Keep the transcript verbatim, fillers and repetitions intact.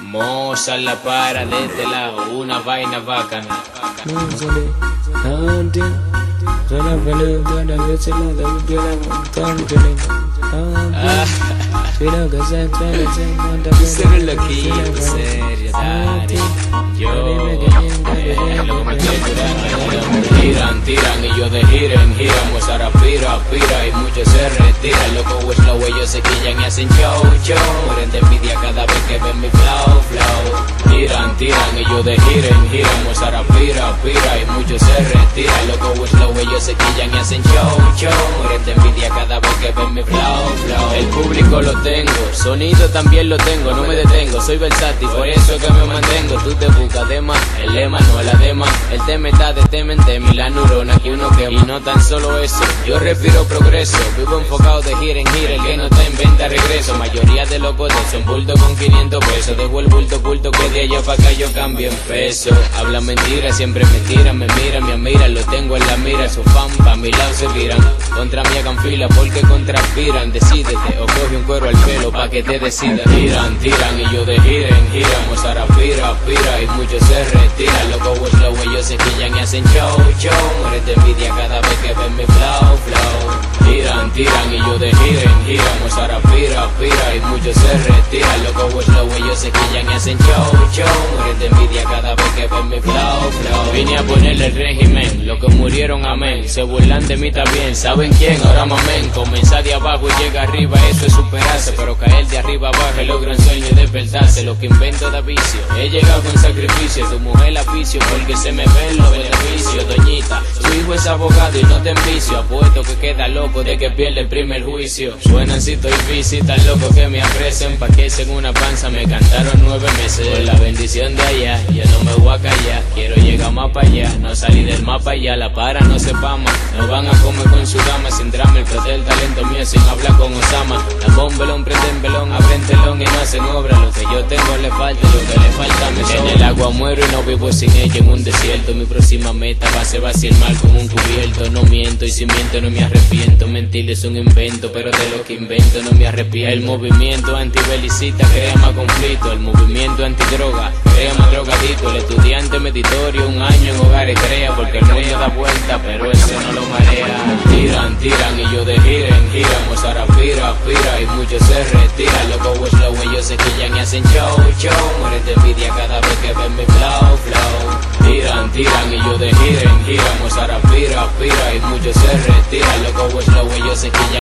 Moza la para de este lado, una vaina bacana. Ser loquito, serio, Dari. Yo, eh, lo que me estoy curando. Tiran, tiran y yo de giren, giran. Mozart aspira, aspira y muchos se retiran. Loco es slow, ellos se quillan y hacen show, show. Mueren de envidia cada vez que ven mi flow, flow. Tiran, tiran y yo de giren, giran. Mozart aspira, aspira y muchos se retiran. Loco es slow, ellos se quillan y hacen show, show. Mueren de envidia cada vez que ven mi flow, flow. El público lo tengo, sonido también lo tengo, no me detengo, soy versátil, por eso que me mantengo. Tú te buscas de más, el lema no es la dema. El tema está de tema en tema y la neurona que uno quema. Y no tan solo eso, yo respiro progreso, vivo enfocado de gira en gira. El que no está en venta regreso, mayoría de los botes son bulto con quinientos pesos. Dejo el bulto oculto que de allá para acá yo cambio en peso. Hablan mentiras, siempre me tiran, me miran, me admiran. Lo tengo en la mira, su fan, pa' mi lado se viran. Contra mí hagan fila porque contraspiran. Decídete o coge un cuero al pelo pa' que te decida. Tiran, tiran y yo de giren, giran. Mozart aspira, aspira y muchos se retiran. Loco es slow, ellos se quillan y hacen show, show. Mueren de envidia cada vez que ven mi flow, flow. Tiran, tiran y yo de giren, giran. Mozart aspira, aspira y muchos se retiran. Loco es slow, ellos se quillan y hacen show, show. Mueren de envidia cada vez que ven mi flow, flow. Vine a ponerle el régimen, los que murieron amén. Se burlan de mí también, ¿saben quién? Ahora mamen. Comenzar de abajo y llega arriba, eso es superarse. Pero caer de arriba abajo es logro un sueño y despertarse. Lo que invento da vicio, he llegado con sacrificio. Tu mujer la vicio porque se me ven los beneficios. Doñita, su hijo es abogado y no te envicio. Apuesto que queda loco de que pierde el primer juicio. Suenan si estoy bici, tan loco que me apresen. Pa' que en una panza me cantaron nueve meses. Por la bendición de allá, yo no me voy a callar. Quiero llegar más para allá, no salí del mapa ya. La para no se pama, no van a comer con su dama. Sin drama, el flote del talento mío sin hablar con Osama. Tambón, velón, prenden velón, abren telón y no hacen obra. Lo que yo tengo le falta, lo que le falta me sobra. En el agua muero y no vivo sin ella en un desierto. Mi próxima meta va a ser vaciar el mar como un cubierto. No miento y si miento no me arrepiento. Mentir es un invento, pero de lo que invento no me arrepiento. El movimiento antibelicista crea más conflicto. El movimiento antidroga crea más drogadito. El estudiante meditorio un año en hogares crea. Porque el mundo da vuelta, pero eso no lo marea. Tiran, tiran y yo de giren, giran. Mozart aspira, aspira y muchos se retiran. Loco es slow, ellos se quillan y hacen show, show. Mueren de envidia cada vez que ven mi flow, flow. Tiran, tiran y yo de giren, giran. Mozart aspira, aspira y muchos se retiran. Loco es slow, ellos se quillan